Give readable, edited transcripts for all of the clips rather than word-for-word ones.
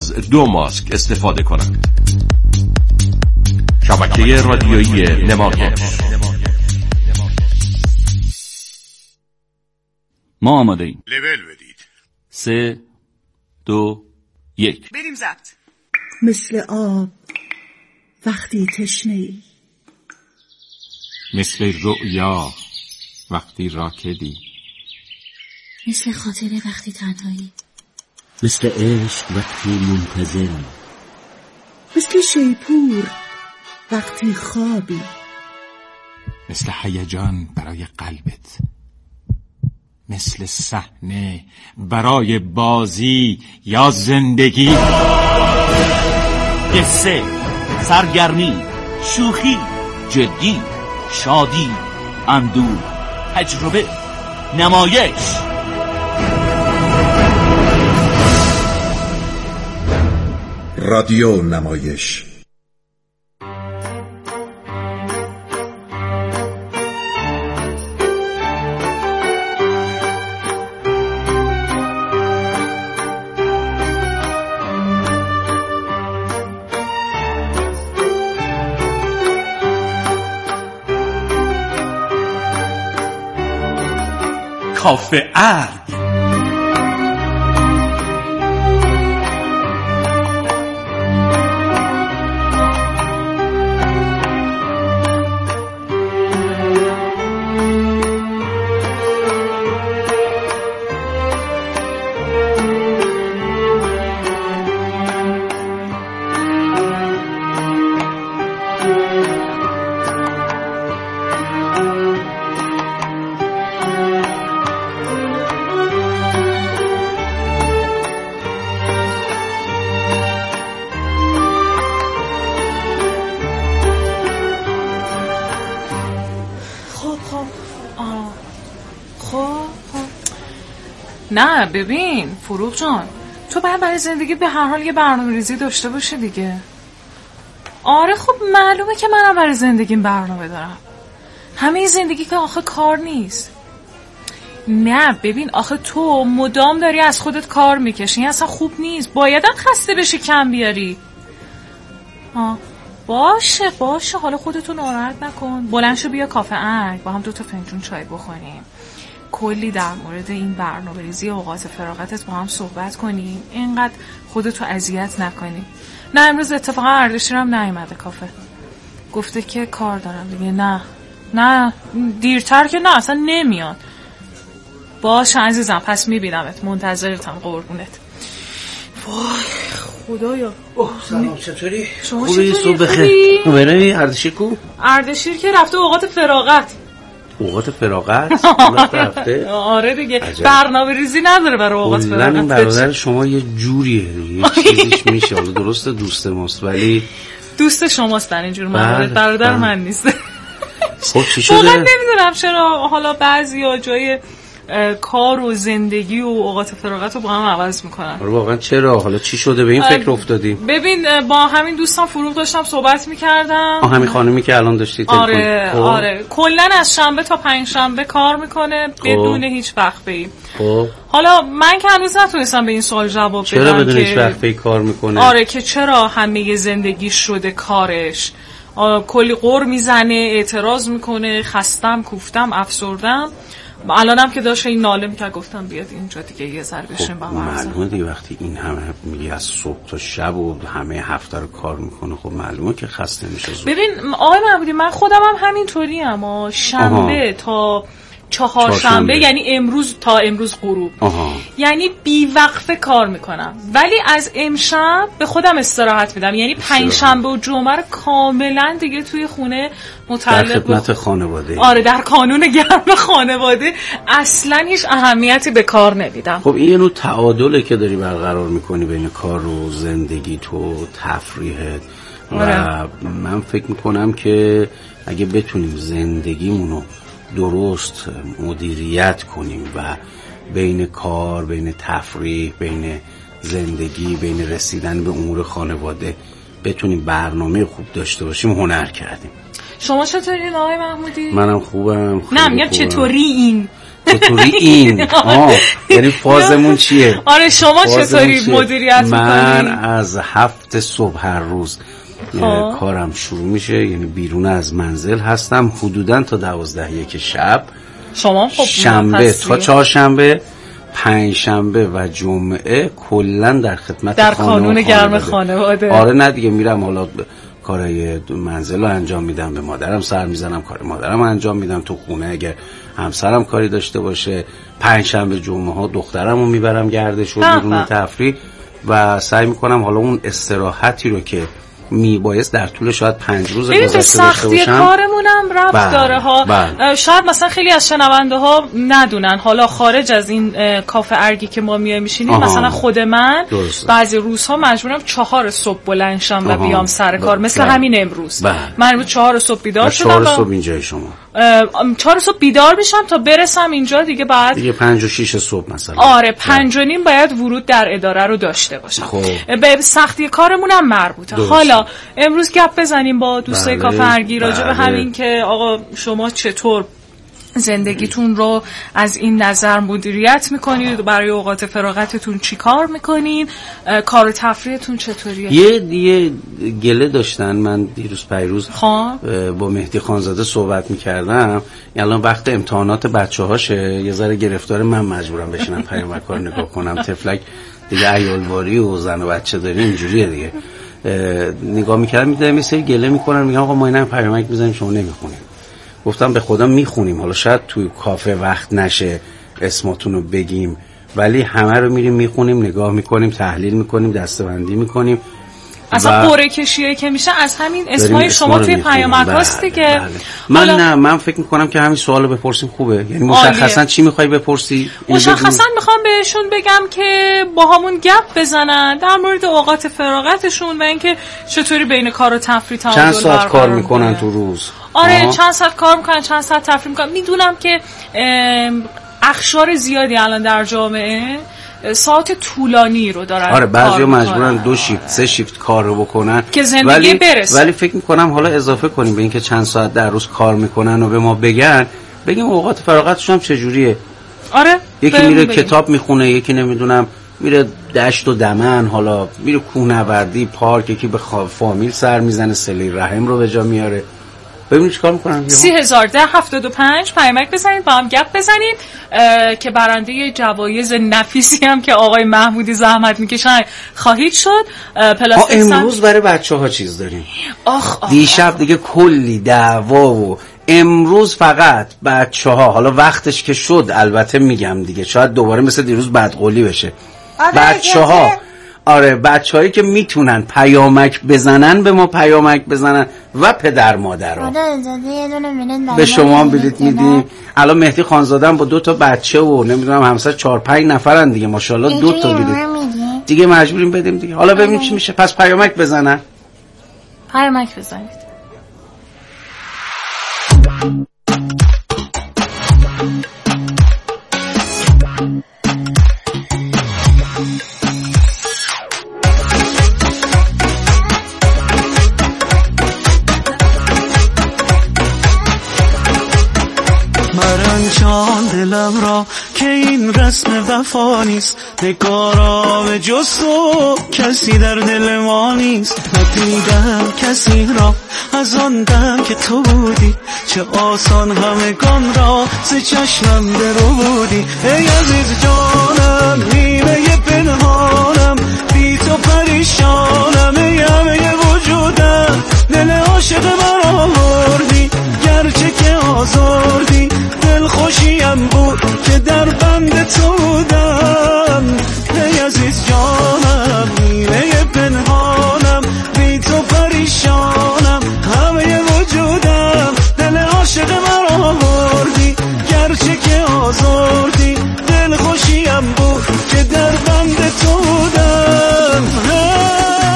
از 2 ماسک استفاده کنند. شبکه رادیویی نمایش. ما آماده ایم. لول بدید. 3 2 1 بریم ضبط. مثل آب وقتی تشنه‌ای، مثل رؤیا وقتی راکدی، مثل خاطره وقتی تنهایی، مثل عشق وقتی منتظری، مثل شیپور وقتی خوابی، مثل هیجان برای قلبت، مثل صحنه برای بازی یا زندگی. قصه، سرگرمی، شوخی، جدی، شادی، اندوه، تجربه، نمایش. رادیو نمایش. کافه ارگ. نه ببین فروغ جان، تو باید برای زندگی به هر حال یه برنامه‌ریزی داشته باشی دیگه. آره خب معلومه که منم برای زندگیم برنامه دارم. همه زندگی که آخه کار نیست. نه ببین آخه تو مدام داری از خودت کار میکشی، این اصلا خوب نیست. بایدم خسته بشی کم بیاری. باشه حالا خودتو ناراحت نکن. بلند شو بیا کافه ارگ با هم 2 فنجون چای بخوریم، کلی در مورد این برنامه‌ریزی اوقات فراغتت با هم صحبت کنیم، اینقدر خودتو اذیت نکنی. نه امروز اتفاقا اردشیرم نیومده کافه، گفته که کار دارم دیگه. نه دیرتر که نه اصلا نمیاد. باشه عزیزم پس میبینمت، منتظرتم قربونت. وای خدایا. سلام چطوری؟ شما خوبی؟ چطوری؟ صبح بخیر. برای اردشیر کو؟ اردشیر که رفته اوقات فراغت. اوقات فراغت؟ رفته؟ آره دیگه برنامه‌ریزی نداره برای اوقات فراغت. این برادر شما یه جوریه دیگه، چیزیش میشه. حالا درسته دوست ماست ولی دوست شماست در اینجور موارد، برادر من نیست. خب چی شده؟ واقعا نمیدونم چرا حالا بعضیا جای کار و زندگی و اوقات فراغت رو با هم عوض میکنن. آره واقعا چرا؟ حالا چی شده به این فکر افتادیم؟ ببین با همین دوستم فروغ داشتم صحبت میکردم. همین خانمی که الان داشتی تلفن. آره کلا از شنبه تا 5 شنبه کار میکنه بدون هیچ وقفه‌ای. حالا من که هنوز نتونستم به این سوال جواب بدم چرا بدون هیچ وقفه‌ای کار میکنه. آره که چرا همه زندگی شده کارش. کلی قر میزنه، اعتراض میکنه، خستم، کوفتم، افسردم. الانم که داشت این ناله میکرد گفتم بیاد اینجا دیگه یه ذره بشین با هم. معلومه دیگه وقتی این همه میگه از صبح تا شب و همه هفته رو کار میکنه، خب معلومه که خسته میشه زود. ببین آقای محمودی من خودم هم همینطوری ام. شنبه تا 4 شنبه یعنی امروز تا امروز غروب یعنی بی وقفه کار میکنم، ولی از امشب به خودم استراحت میدم. یعنی 5 شنبه و جمعه رو کاملا دیگه توی خونه متعلق در خدمت خانواده. آره در کانون گرم خانواده اصلا هیچ اهمیتی به کار نمیدم. خب این یه نوع تعادله که داری برقرار میکنی بین کار و زندگی تو تفریحت. و من فکر میکنم که اگه بتونیم زندگیمونو درست مدیریت کنیم و بین کار، بین تفریح، بین زندگی، بین رسیدن به امور خانواده بتونیم برنامه خوب داشته باشیم، هنر کردیم. شما چطورین آقای محمودی؟ منم خوبم. نه میگم چطوری این چطوری این یعنی فازمون چیه؟ آره شما چطوری مدیریت میکنی؟ من از 7 صبح هر روز کارم شروع میشه، یعنی بیرون از منزل هستم حدوداً تا 12 شب. شما خب شنبه تا چهارشنبه، پنجشنبه و جمعه کلا در خدمت در کانون گرم خانواده. آره نه دیگه، میرم حالا کارهای منزل رو انجام میدم، به مادرم سر میزنم، کار مادرم انجام میدم تو خونه اگر همسرم کاری داشته باشه. پنجشنبه جمعه ها دخترم رو میبرم گردش و بیرون تفریح و سعی میکنم حالا اون استراحتی رو که میبایست در طول شاید 5 روز گذشته داشته باشم. سختی کارمونم ربط داره ها. شاید مثلا خیلی از شنونده ها ندونن، حالا خارج از این کافه ارگی که ما میایم میشینیم، مثلا خود من بعضی روزها مجبورم 4 صبح بلند شم و بیام سر کار، مثل همین امروز. من امروز 4 صبح بیدار شدم. 4 صبح اینجای شما 4 صبح بیدار میشم تا برسم اینجا دیگه. بعد دیگه 5 و 6 صبح مثلا. آره 5 و نیم باید ورود در اداره رو داشته باشم. به سختی کارمونم مربوطه. حالا امروز گپ بزنیم با دوستای کافه ارگی راجع به همین که آقا شما چطور زندگیتون رو از این نظر مدیریت میکنید، برای اوقات فراغتتون چی کار میکنید، کار و تفریحتون چطوریه؟ یه گله داشتن. من دیروز پیروز با مهدی خانزاده صحبت میکردم، الان وقت امتحانات بچه‌هاشه، یه ذره گرفتار من مجبورم بشینم پیامک‌ها رو نگاه کنم. تفلک دیگه عیالواری و زن و بچه داری اینجوریه دیگه. نگاه میکردم میدیدم یه سری گله میکنن، میگم آقا ما اینا پیامک میزنیم شما نمیخونیم. گفتم به خدا میخونیم، حالا شاید توی کافه وقت نشه اسماتون رو بگیم، ولی همه رو میریم میخونیم، نگاه میکنیم، تحلیل میکنیم، دسته‌بندی میکنیم. اصلا قرعه کشیه که میشه از همین اسمای شما توی پیامک هاست دیگه. من فکر میکنم که همین سوالو بپرسیم خوبه. یعنی مشخصا چی میخوای بپرسی؟ مشخصا میخوام بهشون بگم که با همون گپ بزنن در مورد اوقات فراغتشون و اینکه چطوری بین کار و تفریح تعادل چند ساعت کار میکنن تو روز. آره چند ساعت کار میکنن، چند ساعت تفریح میکنن. میدونم که اخشار زیادی الان در جامعه ساعت طولانی رو دارن. آره بعضیا مجبورن 2 شیفت 3 شیفت کار رو بکنن که زندگی برسه. ولی فکر میکنم حالا اضافه کنیم به اینکه چند ساعت در روز کار میکنن و به ما بگیم اوقات فراغتشون هم چجوریه. آره یکی میره کتاب میخونه، یکی نمیدونم میره دشت و دمن، حالا میره کوهنوردی، پارک، یکی به فامیل سر میزنه، صله رحم رو به جا میاره. ببینید چیکار میکنن. 301075 پیامک بزنید با هم گپ بزنید که برنده جوایز نفیسی هم که آقای محمودی زحمت میکشن خواهید شد. امروز برای بچه‌ها چیز داریم. دیشب دیگه کلی دعوا و امروز فقط بچه‌ها، حالا وقتش که شد البته میگم دیگه، شاید دوباره مثل دیروز بدقولی بشه. بچه‌ها بچه‌هایی که میتونن پیامک بزنن به ما پیامک بزنن و پدر مادرها. به شما هم بلیت میدیم. الان مهدی خانزاده با 2 تا بچه و نمیدونم همسر 4-5 نفرن دیگه ماشاءالله 2 تا بلیت دیگه مجبوریم بدیم دیگه. حالا ببینیم چی میشه. پس پیامک بزنن. پیامک بزنید. مرنجان دلم را که این رسم وفا نیست، نگارا به جز تو کسی در دل ما نیست. ندیدم کسی را از آن دم که تو بودی، چه آسان همگان را ز چشمم درودی. ای عزیز جانم نیمه پنهانم، بی تو پریشانم، ای همه وجودم دل عاشق مرا بردی، گرچه که آزردی دل خوشیم بود که در بند تو بودم. ای عزیز جانم نیمه پنهانم، بی تو پریشانم، همه وجودم دل عاشق مرا بردی، گرچه که آزردی دل خوشیم بود که در بند تو بودم.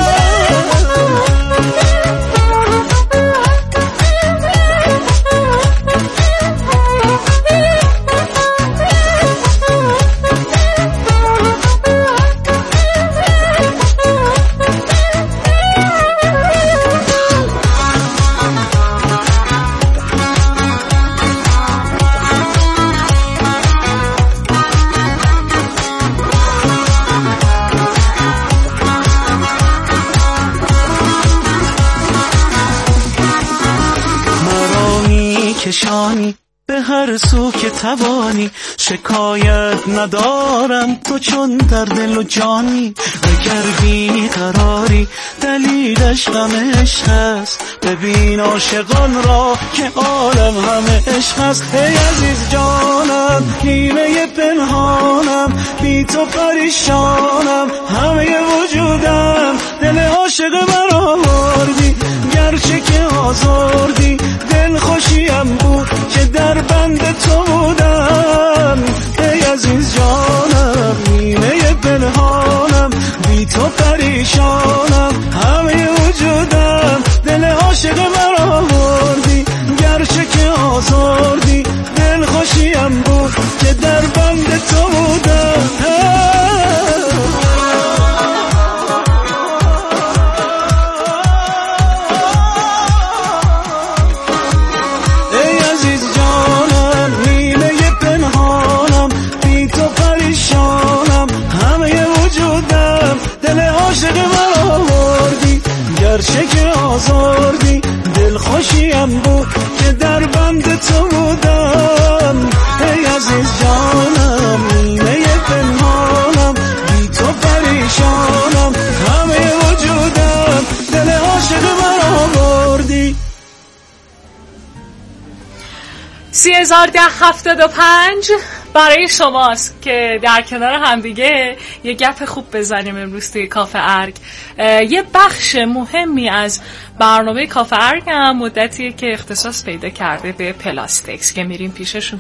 نشانی به هر سو که توانی، شکایت ندارم تو چون در دل و جانی. اگر بی قراری دلیلش غم عشق است، ببین عاشقان را که عالم همه عشق است. ای عزیز جانم نیمه پنهانم، بی تو پریشانم همه وجودم. دل عاشق مرا بردی گرچه که آزردی، دل خوشیم بود که در بند تو بودم. ای عزیز جانم نیمه پنهانم، بی تو پریشانم همه وجودم. دل عاشق مرا بردی گرچه که آزردی، دل خوشیم بود که در بند تو بودم. عاشق مرا بردی گرچه که آزردی، دل خوشیم بود که در بند تو بودم. ای عزیز جانم نیمه پنهانم، بی تو پریشانم همه وجودم. دل عاشق مرا بردی. 3075 برای شماست که در کنار همدیگه یه گپ خوب بزنیم امروز توی کافه ارگ. یه بخش مهمی از برنامه کافه ارگ هم مدتیه که اختصاص پیدا کرده به پلاستکس که میریم پیششون.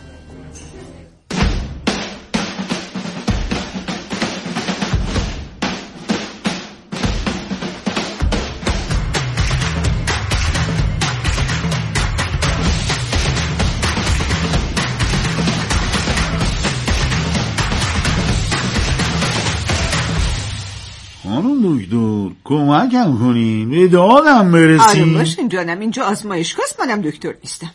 خانم دکتر کمکم کنین به دادم برسین. آره باشین جانم، اینجا آزمایشگاهست، منم دکتر نیستم.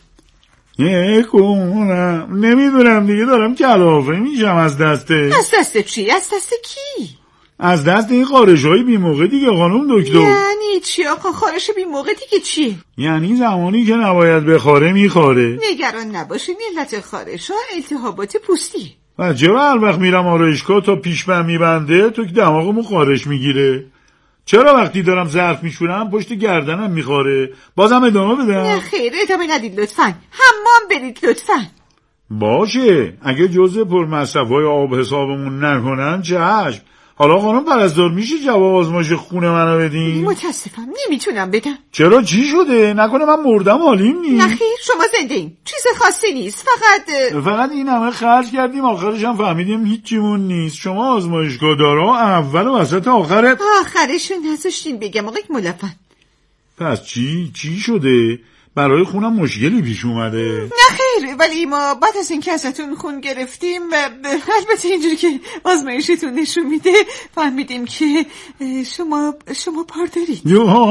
کنم نمیدونم دیگه، دارم کلافه میشم از دستش. از دست چی؟ از دست کی؟ از دست این خارش‌های بی موقع دیگه خانم دکتر. یعنی چی آقا خارش بی موقع دیگه چی؟ یعنی زمانی که نباید بخاره میخاره. نگران نباشین، علت خارش‌ها التهابات پوستی. چرا هر وقت میرم آرایشگاه تا پیشبند میبنده تو که دماغمو خارش میگیره؟ چرا وقتی دارم ظرف میشورم پشت گردنم میخاره؟ بازم ادامه بدم؟ نه خیر ادامه ندید لطفاً، حمام برید لطفاً. باشه اگه جزء پرمصرف‌های آب حسابمون نکنن چشم. حالا خانم پرستار میشه جواب آزمایش خون منو بدین؟ متاسفم نمیتونم بدم. چرا چی شده؟ نکنه من مردم حالیم نیست؟ نخیر شما زنده این، چیز خاصی نیست، فقط این همه خرج کردیم آخرش هم فهمیدیم هیچیمون نیست. شما آزمایشگاه دارا اول و وسط آخرشون نذاشتین بگم آقای ملفن. پس چی شده؟ برای خونم مشکلی پیش اومده؟ نه خیر، ولی ما بعد از اینکه ازتون خون گرفتیم البته اینجوری که آزمایشتون نشون میده فهمیدیم که شما پار دارید.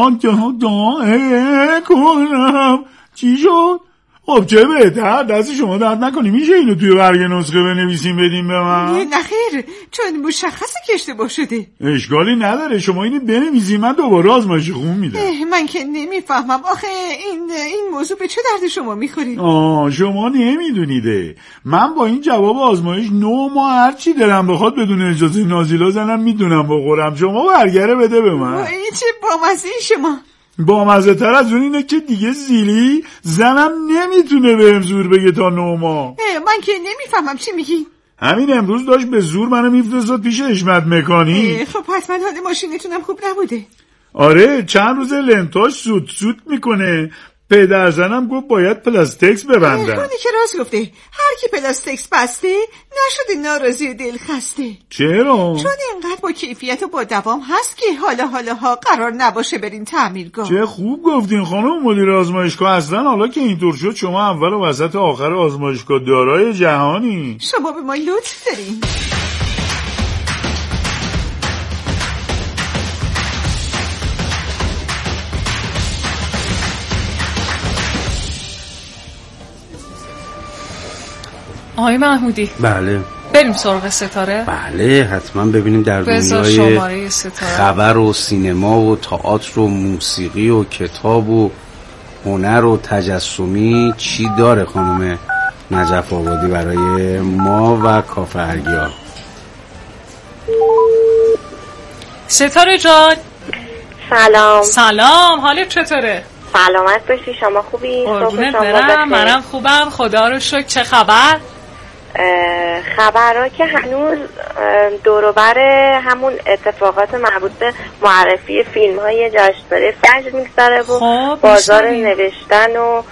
کنم چی شد؟ خب چه بهتر، دست شما درد نکنی. میشه اینو توی برگ نسخه بنویسیم بدیم به من؟ نه خیر، چون مشخصه که اشتباه شده. اشکالی نداره، شما اینو بنویسیم من دوباره آزمایش خون میدم. من که نمیفهمم آخه این موضوع به چه درد شما میخوره؟ شما نمیدونیده من با این جواب آزمایش 9 ماه هر چی دلم بخواد بدون اجازه نازیلا زنم میدونم بخورم. شما برگره بده به من. این چه بامزه شما. با مزه تر از اون اینه که دیگه زیلی زنم نمیتونه بهم زور بگه تا 9 ماه. من که نمیفهمم چی میگی. همین امروز داشت به زور منو میفرستاد پیش حشمت مکانی. خب حتما حال ماشینتونم خوب نبوده. آره چند روز لنتاش سوت میکنه. پدر زنم گفت باید پلاستکس ببندن. خودی که راست گفته، هر کی پلاستکس بسته نشده ناراضی و دل خسته. چرا؟ چون اینقدر با کیفیت و با دوام هست که حالا قرار نباشه برین تعمیرگاه. چه خوب گفتین خانم مدیر آزمایشگاه. اصلا حالا که اینطور شد شما اول و وسط آخر آزمایشگاه دارای جهانی. شما به ما لطف دارین. آقای محمودی. بله بریم سراغ ستاره؟ بله حتما ببینیم در دنیای خبر و سینما و تئاتر و موسیقی و کتاب و هنر و تجسمی چی داره خانم نجف آبادی برای ما و کافه ارگیا؟ ستاره جان سلام، حالت چطوره؟ سلامت باشی، شما خوبی؟ قربونت برم، منم خوبم خدا رو شکر. چه خبر؟ خبرها که هنوز دوروبر همون اتفاقات مربوط به معرفی فیلم های جشنواره فجر میگذره و بازار نوشتن و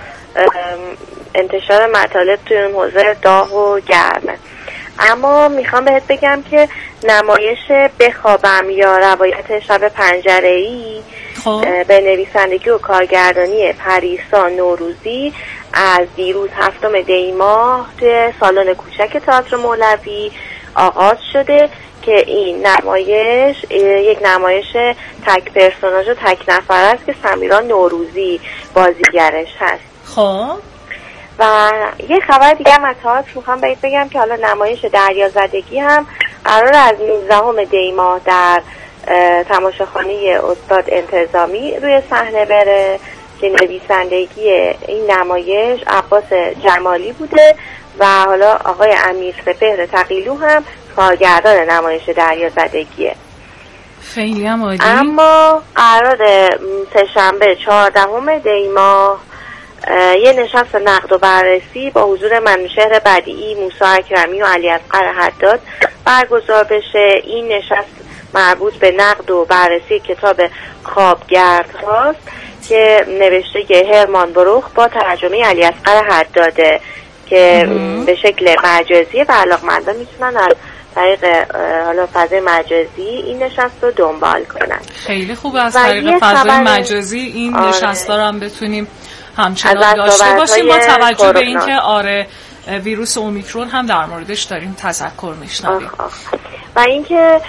انتشار مطالب توی اون حوزه داغ و گرمه. اما میخوام بهت بگم که نمایش بخوابم یا روایت شب پنجره‌ای به نویسندگی و کارگردانی پریسا نوروزی از دیروز 7 دی ماه توی سالن کوچک تئاتر مولوی آغاز شده که این نمایش یک نمایش تک پرسوناژ و تک نفر است که سمیرا نوروزی بازیگرش هست. خب و یه خبر دیگه هم از تئاتر میخوام بهت بگم که حالا نمایش دریازدگی هم قرار از 19 دی ماه در تماشاخانه استاد انتظامی روی صحنه بره که نویسندگی این نمایش عباس جمالی بوده و حالا آقای امیر سپهر تقیلو هم کارگردان نمایش دریازدگیه. خیلی هم عالی. اما قرار سه‌شنبه 14 دی ماه یه نشست نقد و بررسی با حضور منوشهر بدیعی، موسی اکرمی و علی اصغر حداد برگزار بشه. این نشست مربوط به نقد و بررسی کتاب خوابگرد هاست که نوشته هرمان بروخ با ترجمه علی اصغر حداده که به شکل مجازی و علاقمندان میتونن از طریق حالا فضای مجازی این نشست رو دنبال کنن. خیلی خوبه از طریق فضای مجازی این نشست رو هم بتونیم همچنان داشته باشیم با توجه به اینکه ویروس اومیکرون هم در موردش داریم تذکر میشنویم. و اینکه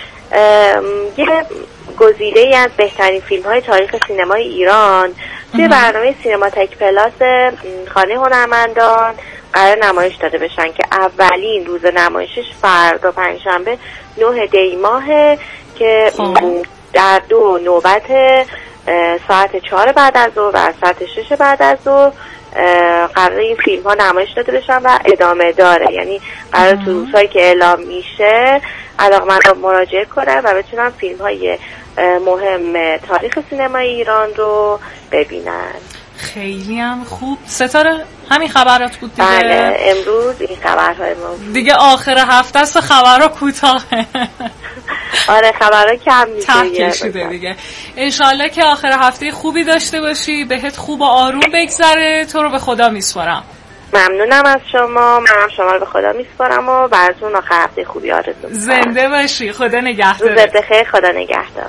یه گزیده‌ای از بهترین فیلم‌های تاریخ سینمای ایران توی برنامه سینماتک پلاس خانه هنرمندان قرار نمایش داده بشن که اولین روز نمایشش فردا پنجشنبه 9 دی ماهه که در 2 نوبت ساعت 4 بعد از ظهر و ساعت 6 بعد از ظهر قرار این فیلم ها نمایش داده بشن و ادامه داره. یعنی قرار تو روزهایی که اعلام میشه علاقمندان مراجعه کنن و بتونن فیلم های مهم تاریخ سینمای ایران رو ببینن. خیلی هم خوب. ستاره همین خبرات بود دیگه؟ بله امروز این خبرهای ما دیگه آخر هفته است، خبرها کوتاهه. آره خبرها کم میشه دیگه. انشالله که آخر هفته خوبی داشته باشی، بهت خوب و آروم بگذره. تو رو به خدا میسپارم. ممنونم از شما. منم شما رو به خدا میسپارم و براتون آخر هفته خوبی آرزو میکنم. زنده باشی. خدا نگهدار. روزت بخیر. خدا نگهدار.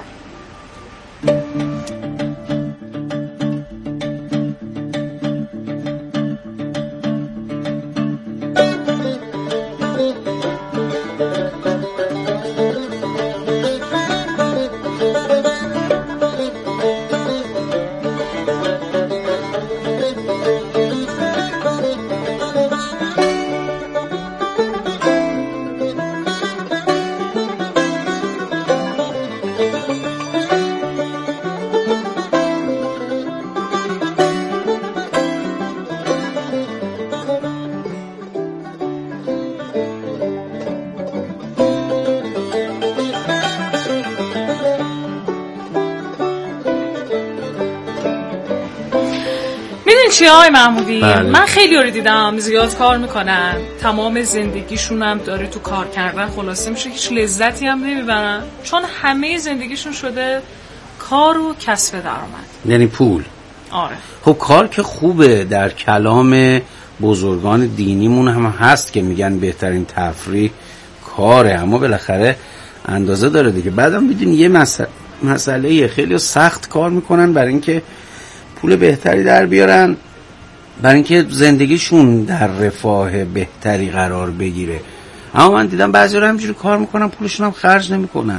چی های محمودی؟ من خیلی رو دیدم زیاد کار میکنن، تمام زندگیشون هم داره تو کار کردن خلاصه میشه، هیچ لذتی هم نمیبرن چون همه زندگیشون شده کار و کسب درآمد، یعنی پول. آره خب کار که خوبه، در کلام بزرگان دینیمون هم هست که میگن بهترین تفریح کاره، اما بالاخره اندازه داره دیگه. بعدم میدونی یه مسئله خیلی سخت کار میکنن برای اینکه پول بهتری در بیارن، برای اینکه زندگیشون در رفاه بهتری قرار بگیره. اما من دیدم بعضی رو همینجوری کار میکنن پولشون هم خرج نمیکنن.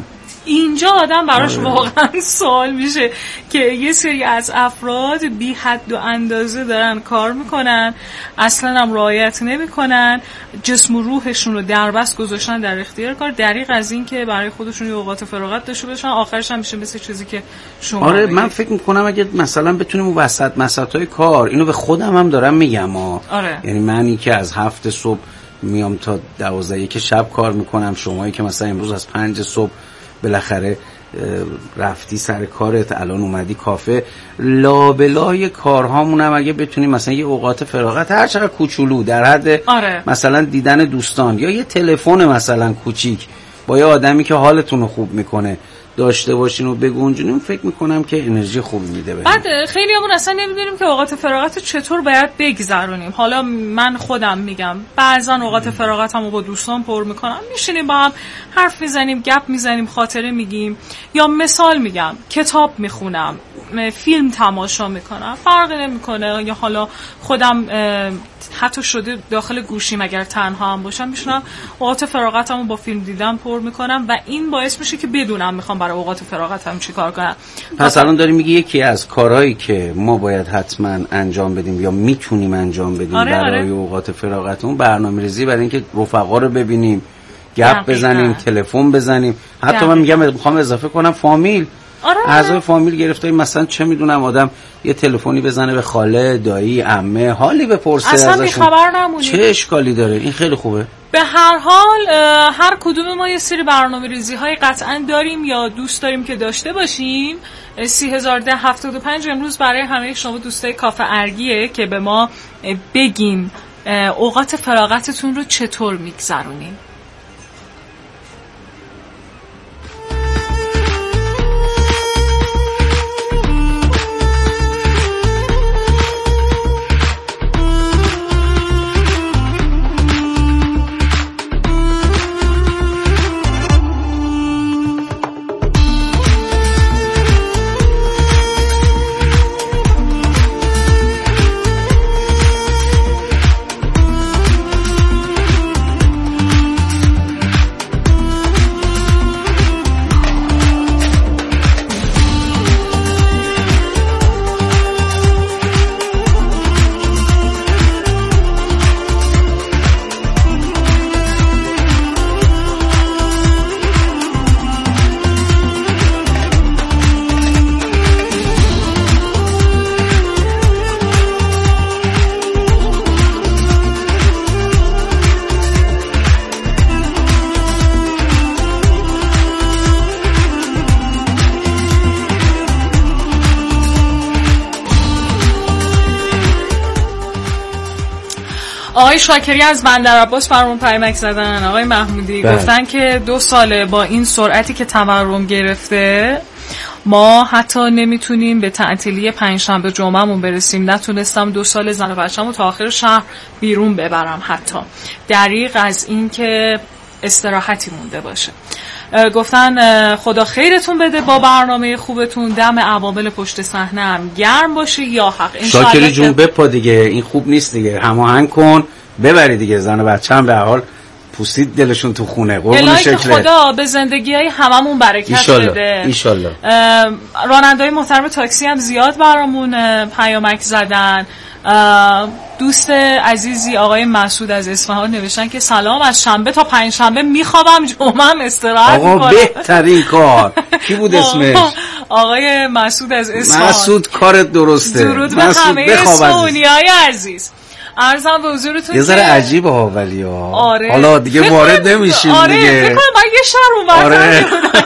اینجا آدم براش واقعا سوال میشه که یه سری از افراد بی حد و اندازه دارن کار میکنن، اصلا هم رعایت نمیکنن، جسم و روحشون رو دربست گذاشتن در اختیار کار، دریغ از این که برای خودشون یه اوقات فراغت داشته باشن، آخرش هم میشه مثل چیزی که شما آره من فکر میکنم اگه مثلا بتونیم اون وسطای کار، اینو به خودم هم دارم میگم آره. یعنی منی که از 7 صبح میام تا 12 شب کار میکنم، شمایی که مثلا امروز از 5 صبح بالاخره رفتی سر کارت، الان اومدی کافه، لابلای کارهامونم اگه بتونیم مثلا یه اوقات فراغت هر چقدر کوچولو در حد مثلا دیدن دوستان یا یه تلفن مثلا کوچیک با یه آدمی که حالتون رو خوب میکنه داشته باشین و بگنجونیم، فکر میکنم که انرژی خوبی میده بهمون. بعد خیلی همون اصلا نمیدونیم که اوقات فراغت چطور باید بگذرونیم. حالا من خودم میگم بعضا اوقات فراغتمو با دوستان پر میکنم، میشینیم با هم حرف میزنیم، گپ میزنیم، خاطره میگیم، یا مثال میگم کتاب میخونم، فیلم تماشا میکنم، فرقی نمیکنه، یا حالا خودم حتی شده داخل گوشیم اگر تنها هم باشم میشونم اوقات فراغتمو با فیلم دیدن پر میکنم و این باعث میشه که بدونم میخوام برای اوقات فراغتم چی کار کنم. پس الان داری میگی یکی از کارهایی که ما باید حتما انجام بدیم یا میتونیم انجام بدیم برای اوقات فراغتمون برنامه‌ریزی برای اینکه رفقا رو ببینیم، گپ بزنیم، تلفن بزنیم، حتی من میگم میخوام اضافه کنم فامیل، اعضای فامیل گرفته مثلا چه میدونم آدم یه تلفنی بزنه به خاله، دایی، عمه، حالی بپرسه اصلا خبر نمونی چه اشکالی داره. این خیلی خوبه. به هر حال هر کدوم ما یه سری برنامه‌ریزی های قطعا داریم یا دوست داریم که داشته باشیم. 301075 امروز برای همه شما دوستای کافه ارگیه که به ما بگین اوقات فراغتتون رو چطور میگذرونین. آقای شاکری از بندرعباس فرمون پیامک زدن. آقای محمودی گفتن که 2 ساله با این سرعتی که تورم گرفته ما حتی نمیتونیم به تعطیلی پنجشنبه جمعهمون برسیم. نتونستم 2 سال زن و بچه‌مو تا آخر شهر بیرون ببرم، حتی دریغ از این که استراحتی مونده باشه. گفتن خدا خیرتون بده با برنامه خوبتون، دم عوامل پشت صحنه هم گرم باشه یا حق. شاکری جون بپا دیگه، این خوب نیست دیگه، هماهنگ کن ببری دیگه، زن و بچه هم به حال پوسید دلشون تو خونه. قربون شکلت. خدا به زندگی های هممون برکت بده ایشالله. راننده‌های محترم تاکسی هم زیاد برامون پیامک زدن. دوست عزیزی آقای مسعود از اصفهان نوشتن که سلام، از شنبه تا پنجشنبه میخوابم، جمعه هم استراحت میکنم. آقا بهترین کار کی بود اسمش؟ آقای مسعود از اصفهان. مسعود کارت درسته. درود به همه سونیای عزیز. عرضم به حضورتون یه ذره عجیبه ها ولی آره. حالا دیگه وارد نمیشیم آره. دیگه. فکر کنم من یه شهر اونورتر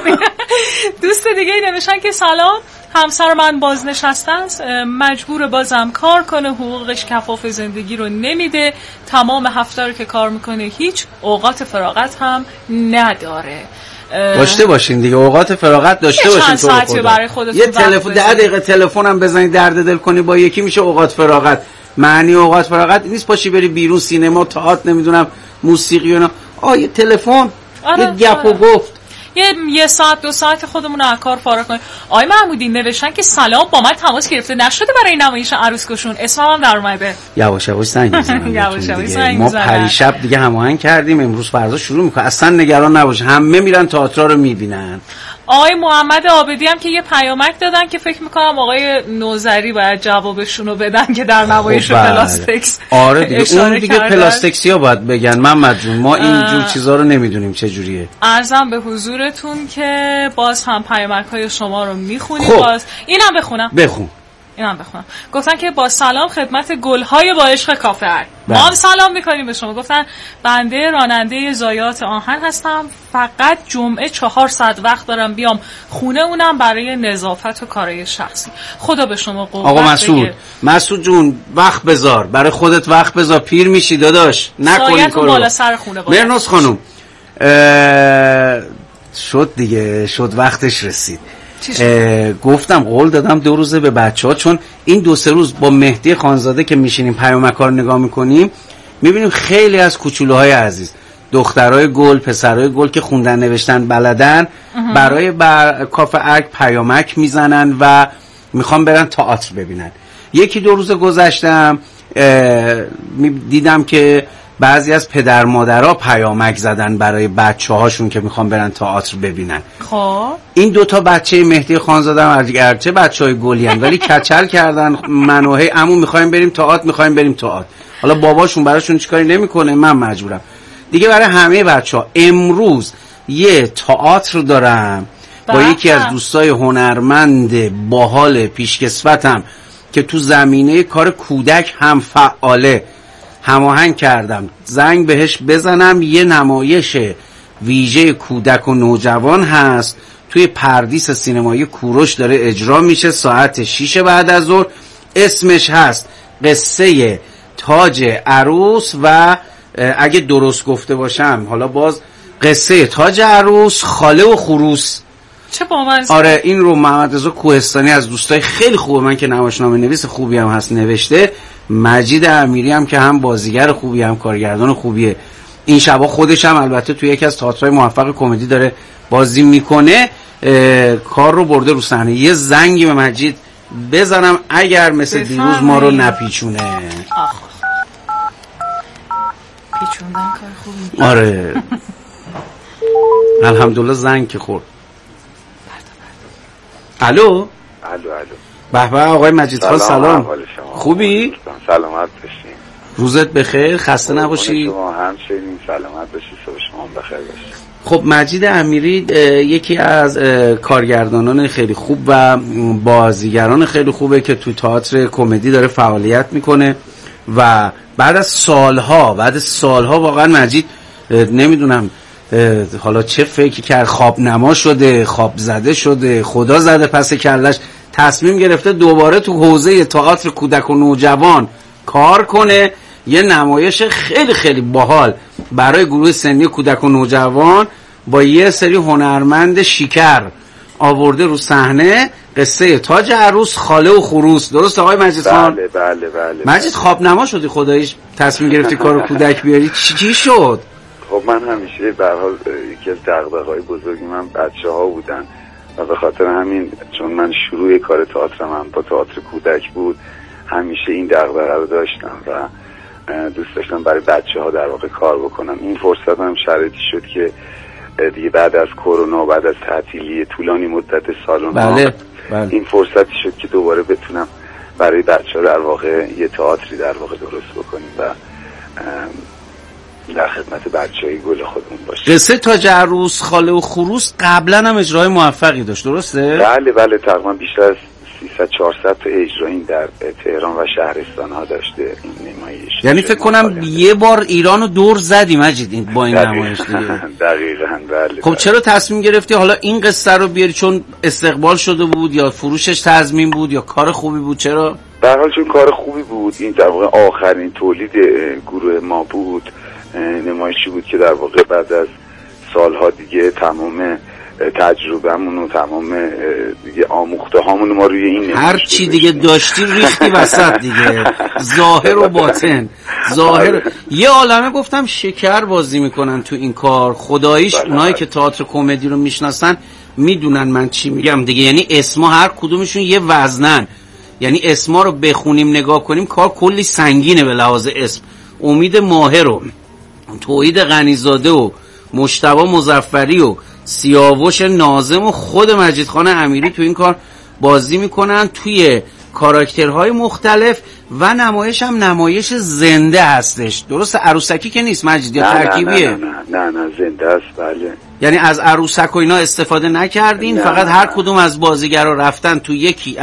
دوست دیگه نوشتن که سلام، همسر من بازنشسته است، مجبور بازم کار کنه، حقوقش کفاف زندگی رو نمیده، تمام هفته رو که کار میکنه، هیچ اوقات فراغت هم نداره. داشته باشین دیگه، اوقات فراغت داشته باشین. چند ساعتی برای خودتون یه تلفن 10 دقیقه تلفن هم بزنید، درد دل کنی با یکی، میشه اوقات فراغت. معنی اوقات فراغت نیست پاشی بری بیرون سینما، تئاتر، نمیدونم موسیقی و اینا. یه تلفن، یه گپ و گفت، یه ساعت 2 ساعت خودمون رو از کار فارغ کنیم. آقای محمودی نوشتن که سلام، با من تماس گرفته نشده برای نمایش عروسکشون، اسمم هم در اومده. یواش یواش زنگ میزنم. یواش یواش زنگ ما پریشب دیگه هماهنگ کردیم، امروز فردا شروع میکنه. اصلا نگران نباش، همه میرن تئاتر رو میبینن. آقای محمد عابدی هم که یه پیامک دادن که فکر میکنم آقای نوذری باید جوابشون رو بدن که در نمایش پلاستکس. آره دیگه اون دیگه پلاستکسیا باید بگن. محمد جون ما اینجور چیزا رو نمیدونیم چه جوریه. عرضم به حضورتون که باز هم پیامک های شما رو میخونیم. باز اینم بخونم. اینم بخونم. گفتن که با سلام خدمت گل‌های با عشق کافه ارگ. ما هم سلام میکنیم به شما. گفتن بنده راننده ضایعات آهن هستم، فقط جمعه 4 ساعت وقت دارم بیام خونه، اونم برای نظافت و کارهای شخصی. خدا به شما قوت بده. آقا مسعود جون وقت بذار، برای خودت وقت بذار، پیر میشی داداش، نکن این کارو. بالا سر خونه باید. مرنوز خانم شد دیگه، شد وقتش رسید. گفتم قول دادم 2 روزه به بچه‌ها، چون این 2-3 روز با مهدی خانزاده که میشینیم پیامک‌ها رو نگاه میکنیم میبینیم خیلی از کوچولوهای عزیز، دخترای گل، پسرای گل که خوندن نوشتن بلدن برای کافه ارگ پیامک میزنن و میخوام برن تئاتر ببینن. 1-2 روز گذشتم دیدم که بعضی از پدر مادرها پیامک زدن برای بچه‌هاشون که میخوان برن تئاتر ببینن. خب این 2 تا بچه مهدی خانزاده هم اگرچه بچهای گلی ان ولی کچل کردن منو، هی عمو میخوایم بریم تئاتر. حالا باباشون براشون چیکاری نمیکنه، من مجبورم دیگه. برای همه بچه‌ها امروز یه تئاتر دارم با یکی از دوستای هنرمند باحال پیشکسوتم که تو زمینه کار کودک هم فعاله، هماهنگ کردم زنگ بهش بزنم. یه نمایش ویژه کودک و نوجوان هست توی پردیس سینمایی کوروش داره اجرا میشه ساعت 6 بعد از ظهر. اسمش هست قصه تاج عروس و اگه درست گفته باشم حالا باز قصه تاج عروس، خاله و خروس. چه بامزه. آره این رو محمد رضا کوهستانی از دوستای خیلی خوبه من که نمایشنامه نویس خوبی هم هست نوشته. مجید امیری هم که هم بازیگر خوبی هم کارگردان خوبیه. این شبا خودش هم البته توی یکی از تئاترهای موفق کمدی داره بازی میکنه. کار رو برده رو صحنه. یه زنگی به مجید بزنم اگر مثل دیروز ما رو نپیچونه. پیچوندن کار خوبی. آره الحمدلله زنگ که خورد. الو به به آقای مجید خان سلام. خوبی؟ سلامت باشین. روزت بخیر، خسته نباشی. شما همچنین سلامت باشی، صبح شما هم بخیر باشی. خب مجید امیری یکی از کارگردانان خیلی خوب و بازیگران خیلی خوبه که تو تئاتر کمدی داره فعالیت میکنه و بعد از سالها واقعا مجید نمیدونم حالا چه فکر کرد، خواب نما شده، خواب زده شده، خدا زده پس کلش، تصمیم گرفته دوباره تو حوزه تئاتر کودک و نوجوان کار کنه. یه نمایش خیلی خیلی باحال برای گروه سنی کودک و نوجوان با یه سری هنرمند شیکر آورده رو صحنه. قصه تاج عروس، خاله و خروس. درست آقای مجید خان؟ بله. مجید خواب نما شدی خداییش تصمیم گرفتی کارو کودک بیاری، چی شد؟ خب من همیشه به هر حال یکی از دغدغه‌های بزرگی من بچه‌ها بودن و به خاطر همین چون من شروع کار تئاترم هم با تئاتر کودک بود همیشه این دغدغه رو داشتم و دوست داشتم برای بچه‌ها در واقع کار بکنم. این فرصت هم شرایطی شد که دیگه بعد از کرونا، بعد از تعطیلی طولانی مدت سال‌ها بله. این فرصتی شد که دوباره بتونم برای بچه‌ها در واقع یه تئاتری در واقع درست بکنیم و در خدمت بچه‌های گل خودمون باشه. قصه تاج عروس، خاله و خروس قبلا هم اجرای موفقی داشت درسته؟ بله تقریبا بیشتر از 300-400 تا اجرایی در تهران و شهرستان ها داشته این نمایش. یعنی فکر کنم یه بار ایرانو دور زدی مجید با این نمایش دیگه. دقیقاً بله. خب چرا تصمیم گرفتی حالا این قصه رو بیاری؟ چون استقبال شده بود یا فروشش تضمین بود یا کار خوبی بود؟ چرا؟ به هر حال چون کار خوبی بود، این در واقع آخرین تولید گروه ما بود. نمایشی بود که در واقع بعد از سالها دیگه تمام تجربه‌مون و تمام دیگه آموخته هامون ما روی این هر چی دیگه داشتی ریختی وسط دیگه، ظاهر و باطن. ظاهر یه عالمه گفتم شکر بازی میکنن تو این کار خداییش. اونایی که تئاتر کمدی رو میشناسن میدونن من چی میگم دیگه. یعنی اسما هر کدومشون یه وزنن، یعنی اسما رو بخونیم نگاه کنیم کار کلی سنگینه به لحاظ اسم. امید ماهر و توحید غنیزاده و مجتبی مظفری و سیاوش ناظم و خود مجید خان امیری تو این کار بازی میکنن توی کاراکترهای مختلف و نمایش هم نمایش زنده هستش. درسته عروسکی که نیست مجید، یا ترکیبیه؟ نه زنده است. بله. یعنی از عروسک و اینا استفاده نکردین؟ فقط هر کدوم از بازیگرا رفتن تو یکی